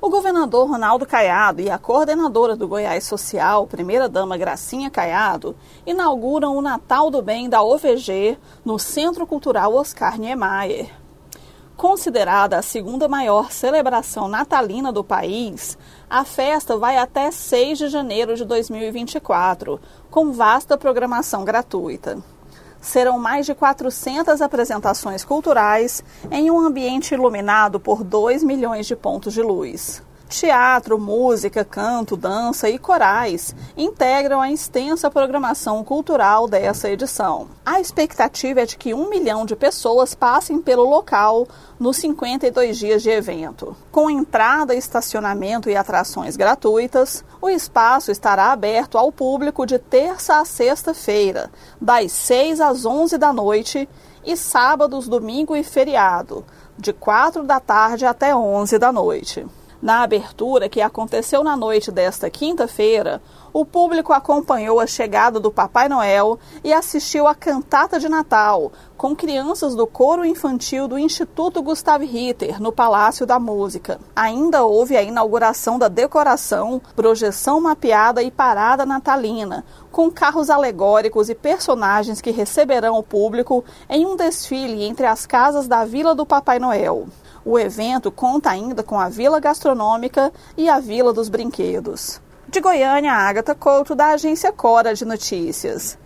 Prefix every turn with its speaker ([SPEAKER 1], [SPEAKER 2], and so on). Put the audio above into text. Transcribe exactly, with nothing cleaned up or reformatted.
[SPEAKER 1] O governador Ronaldo Caiado e a coordenadora do Goiás Social, primeira-dama Gracinha Caiado, inauguram o Natal do Bem da O V G no Centro Cultural Oscar Niemeyer. Considerada a segunda maior celebração natalina do país, a festa vai até seis de janeiro de dois mil e vinte e quatro, com vasta programação gratuita. Serão mais de quatrocentas apresentações culturais em um ambiente iluminado por dois milhões de pontos de luz. Teatro, música, canto, dança e corais integram a extensa programação cultural dessa edição. A expectativa é de que um milhão de pessoas passem pelo local nos cinquenta e dois dias de evento. Com entrada, estacionamento e atrações gratuitas, o espaço estará aberto ao público de terça a sexta-feira, das seis às onze da noite, e sábados, domingo e feriado, de quatro da tarde até onze da noite. Na abertura, que aconteceu na noite desta quinta-feira, o público acompanhou a chegada do Papai Noel e assistiu à cantata de Natal, com crianças do coro infantil do Instituto Gustav Ritter, no Palácio da Música. Ainda houve a inauguração da decoração, projeção mapeada e parada natalina, com carros alegóricos e personagens que receberão o público em um desfile entre as casas da Vila do Papai Noel. O evento conta ainda com a Vila Gastronômica e a Vila dos Brinquedos. De Goiânia, Ágata Couto, da agência Cora de Notícias.